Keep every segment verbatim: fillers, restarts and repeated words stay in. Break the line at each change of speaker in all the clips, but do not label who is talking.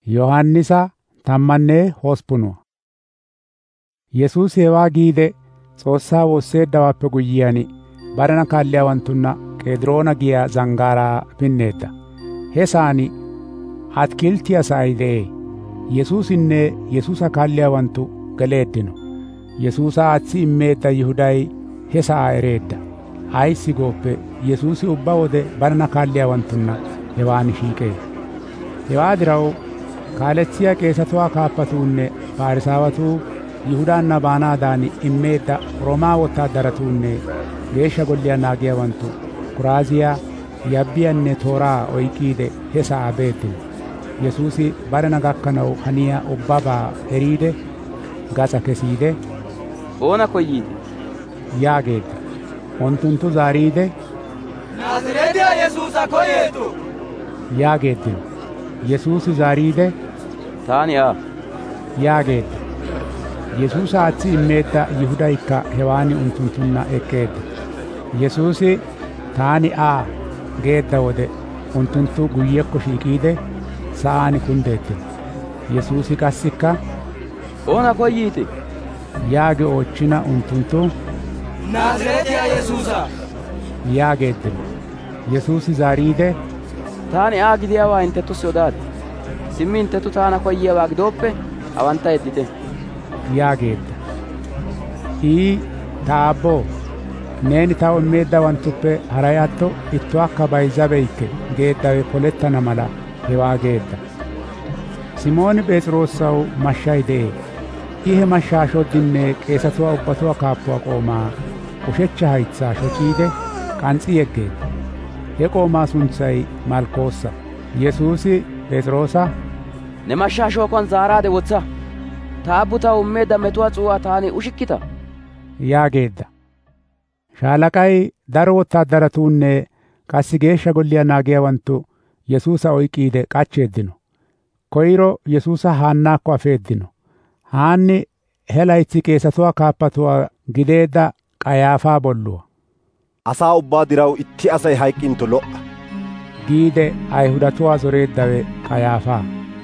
Yohannisa tammanne hospunuwa. Yesuus hewaa giide Xoossaa woosseeddawaappe guyyiyaan barana kaalliyaawanttunna Qediroona giya zanggaaraa pinneedda. He sa'aan atikilttiyaa sa'ay de'ee. Yesuusinne Yesuusa kaalliyaawanttu geleeddino. Yesuusa aaththi immeedda Yihuday he sa'aa ereedda. Ayssi gooppe Yesuusi ubba wode barana kaalliyaawanttunna hewaan shiiqee. Hewaa diraw kaaletsiyaa qeesatuwaa kaappatuunne Farisaawatuu Yihudaanna baanaadan immeedda Roomaa wotaadaratuunne geeshsha golliyaa naagiyaawanttu kuraaziyaa, yabbiyaanne tooraa oyqiide he sa'aa beeddino. Yesuusi barena gakkanaw haniyaa ubbabaa eriide gasa kesiide,
«Oona koyyiite?»
yaageedda. Unttunttu zaariide,
«Naazreetiyaa Yesuusa koyeetu»
yaageeddino. Yesuusi zaariide,
«Taani aa»
yaageedda. Yesuusa aaththi immeedda Yihudaykka hewaan unttunttunna eqqeedda. Yesuusi taani aa geedda wode unttunttu guyyekko shiiqiide sa'aan kundeeddino. Yesuusi qassikka,
«Oona koyyiite?»
yaage oochchina unttunttu,
«Naazreetiyaa Yesuusa»
yaageeddino. Yesuusi zaariide,
«Taani aa gidiyaawaa hinttenttussi odaaddi. Simmi hinttenttu taana koyyiyaawaa gidooppe hawantta yeddite» yaageedda. I ta Aabboo, neeni taw immeeddawanttuppe haray atto ittuwaakka bayzzabeykke geeddawe polettana mala hewaa geedda. Simooni P'es'iroosaw mashshay de'ee. I he mashshaa shoddinne qeesatuwaa ubbatuwaa kaappuwaa qoomaa ushechcha haytsaa shociide k'ans's'i yeggeedda. He qoomaa suntsay Malkkoossa. Yesuusi P'es'iroosa, «Ne mashshaa shookon zaaraade wotsa. Ta Aabbu taw immeedda metuwaa s'uu'aa taani ushikkita?»
yaageedda. Shaalaqay daro wotaadaratuunne qassi geeshsha golliyaa naagiyaawanttu Yesuusa oyqiide k'achcheeddino. Koyro Yesuusa Haannaakko afeeddino. Haanni he laytsi qeesatuwaa kaappatuwaa gideedda Qayaafaa bolluwaa.
«Asaa ubbaa diraw itti asay hayqqinto lo"a»
giide Ayihudatuwaa zoreeddawe Qayaafaa.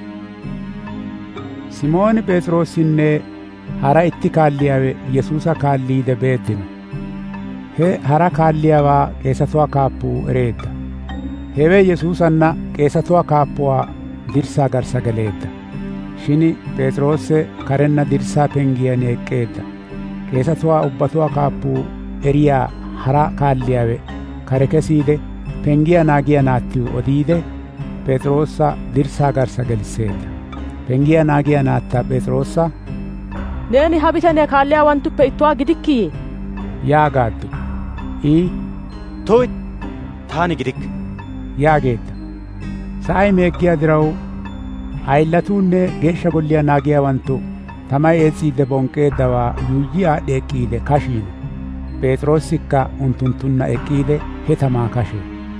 Simooni P'es'iroosinne hara itti kaalliyaawe Yesuusa kaalliide beeddino. He hara kaalliyaawaa qeesatuwaa kaappuu ereedda. Hewe Yesuusanna qeesatuwaa kaappuwaa dirssaa garsa geleedda. Shin P'es'iroose karenna dirssaa penggiyaan eqqeedda. Qeesatuwaa ubbatuwaa kaappuu eriyaa hara kaalliyaawe kare kesiide penggiyaa naagiyaa naattiw odiide P'es'iroosa dirssaa garsa gelisseedda. Penggiyaa naagiyaa naatta P'es'iroosa,
«Neeni ha bitaniyaa kaalliyaawanttuppe ittuwaa gidikkiyee?»
yaagaaddu. I,
«Tuyt, taani gidikke»
yaageedda. Sa'ay meeggiyaa diraw ayillatuunne geeshsha golliyaa naagiyaawanttu tamay ees's'iidde bonqqeeddawaa yuuyyi aadhdhi eqqiide kashiino. P'es'iroosikka unttunttunna eqqiide he tamaa kashee.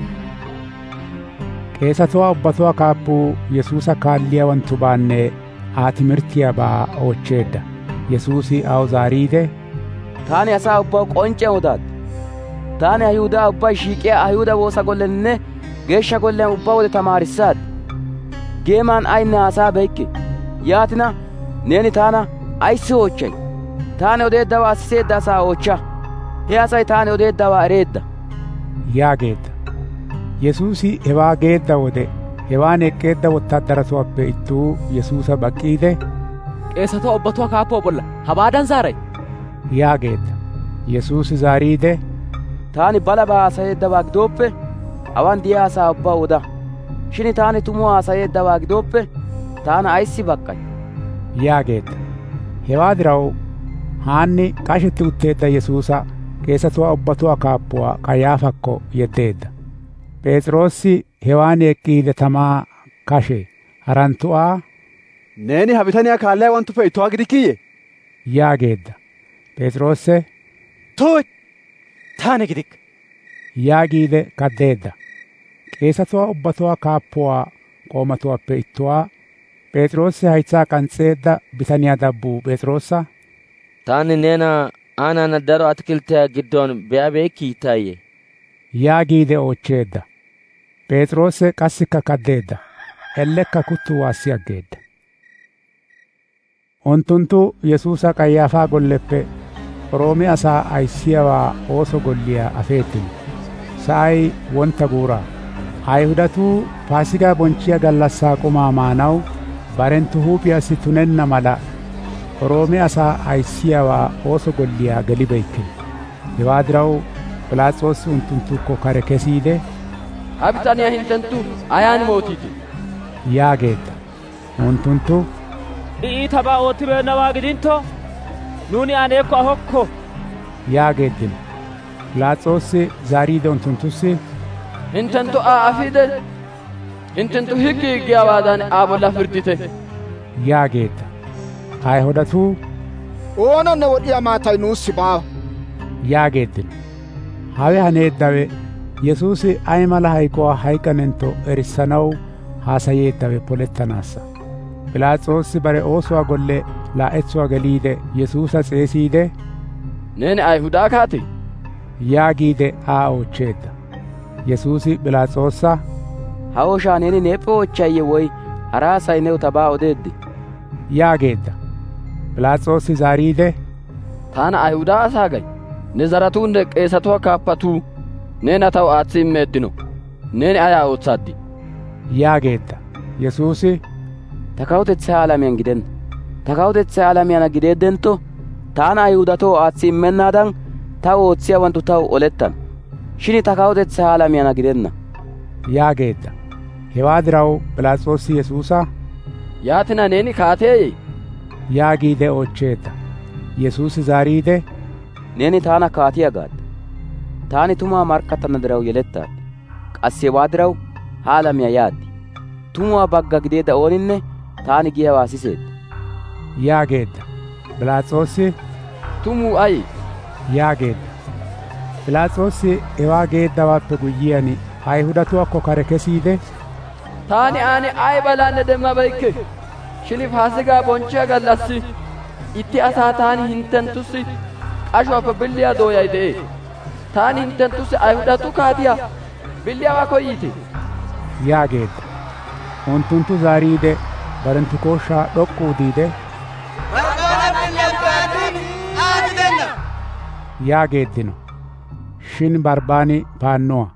Qeesatuwaa ubbatuwaa kaappuu Yesuusa kaalliyaawanttubaanne Aa timirttiyaabaa oochcheedda. Yesuusi aw zaariide,
«Taani asaa ubbaw k'onc'c'iyaan odaaddi. Taani Ayihudaa ubbay shiiqiyaa Ayihuda woosa golleninne geeshsha gollen ubbaa wode tamaarissaaddi. Geeman ayinne haasayabeykke. Yaatina neeni taana ayssi oochchay? Taani odeeddawaa siseedda asaa oochcha. He asay taani odeeddawaa ereedda»
yaageedda. Yesuusi hewaa geedda wode hewaan eqqeedda wotaadaratuwaappe ittuu Yesuusa baqqiide,
«Qeesatuwaa ubbatuwaa kaappoo bolla habaadan zaaray?»
yaageedda. Yesuusi zaariide,
«Taani balabaa haasayeeddawaa gidooppe awan diyaa asaa ubbaa oda. Shin taani tumu haasayeeddawaa gidooppe taana ayssi baqqay?»
yaageedda. Hewaa diraw Haanni qashetti utteedda Yesuusa qeesatuwaa ubbatuwaa kaappuwaa Qayaafakko yeddeedda. P'es'iroosi hewaan eqqiide tamaa kashe. Harantu'aa,
«Neeni ha bitaniyaa kaalliyaawanttuppe ittuwaa gidikkiyee?»
yaageedda. P'es'iroose,
«Tuyt, taani gidikke»
yaagiide kaddeedda. Qeesatuwaa ubbatuwaa kaappuwaa qoomatuwaappe ittuwaa P'es'iroose haytsaa qanxxeedda bitaniyaa dabbuu P'es'iroosa,
«Taani neena aanana daro atikilttiyaa giddon be'abeekkiitayye?»
yaagiide oochcheedda. P'es'iroose qassikka kaddeedda. ellekka kuttu waassi aggeedda. Ontuntu Yesuusa Qayyaafaa golleppe Roome asaa ayssiyaawaa ooso golliyaa afeettinu. Sa'ay wonta guuraa. Ayihudatuu Paasigaa bonchchiyaa gallassaa qumaa maanaw barenttu huuphiyaassi tunenna mala Roome asaa ayssiyaawaa ooso golliyaa gelibeykkino. Hewaa diraw Phiilaaxoosi unttunttukko kare kesiide,
ha bitaniyaa hinttenttu ayaan mootiite?
yaageedda. Unttunttu,
I iitabaa oottibeennawaa gidintto nuuni aneekko ahokko
yaageeddino. Phiilaaxoosi zaariide unttunttussi,
hinttenttu Aa afiide hinttenttu higgi higgiyaawaadan Aa bolla pirddite
yaageedda. Ayihudatuu,
oonanne wodhiyaa maatay nuussi baawa
yaageeddino. Hawe haneeddawe Yesuusi ay mala hayquwaa hayqanentto erissanaw haasayeeddawe polettanaassa. Phiilaaxoosi bare oosuwaa golle laa'etsuwaa geliide Yesuusa s'eesiide,
neeni Ayihudaa kaatee?
yaagiide Aa oochcheedda. Yesuusi Phiilaaxoosa,
ha ooshaa neeni neeppe oochchayye woy hara asay new tabaa odeedde?
yaageedda. Phiilaaxoosi zaariide,
taana Ayihudaa asaa gay ne zaratuunne qeesatuwaa kaappatuu neena taw aatsi immeeddino. Neeni ayaa ootsaaddi?
yaageedda. Yesuusi,
ta kawutetsaa alamiyan gidenna. Ta kawutetsaa alamiyana gideeddentto taana Ayihudatoo aatsi immennaadan taw ootsiyaawanttu taw olettana. Shin ta kawutetsaa alamiyana gidenna
yaageedda. Hewaa diraw Phiilaaxoosi Yesuusa,
yaatina neeni kaateeyye?
yaagiide oochcheedda. Yesuusi zaariide,
neeni taana kaatiyaa gaadda. Taani tumaa markkattana diraw yelettaaddi. Qassi hewaa diraw ha alamiyaa yaaddi. Tumuwaa bagga gideedda ooninne taani giyaawaa siseedda
yaageedda. Phiilaaxoosi,
tumuu ayi?
yaageedda. Phiilaaxoosi hewaa geeddawaappe guyyiyaan Ayihudatuwaakko kare kesiide,
taani aani ay balaanne demmabeykke. Shin Paasigaa bonchchiyaa gallassi itti asaa taani hinttenttussi qashuwaappe billiyaa dooyay de'ee. Taani hinttenttussi Ayihudatu kaatiyaa billiyaawaa koyyiite?
yaageedda. Unttunttu zaariide barenttu kooshshaa d'ok'k'u udiide, yaageeddino. Shin Barbbaani paannuwaa.